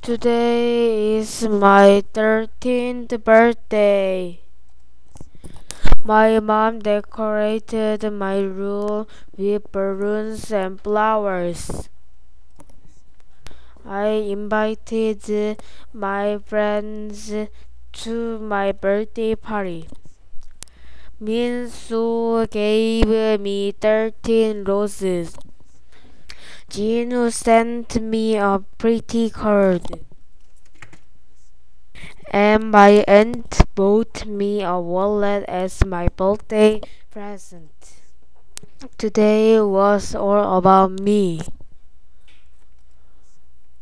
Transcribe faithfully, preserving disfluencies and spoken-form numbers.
Today is my thirteenth birthday. My mom decorated my room with balloons and flowers. I invited my friends to my birthday party. Minsu gave me thirteen roses. Jinu sent me a pretty card. And my aunt bought me a wallet as my birthday present. Today was all about me.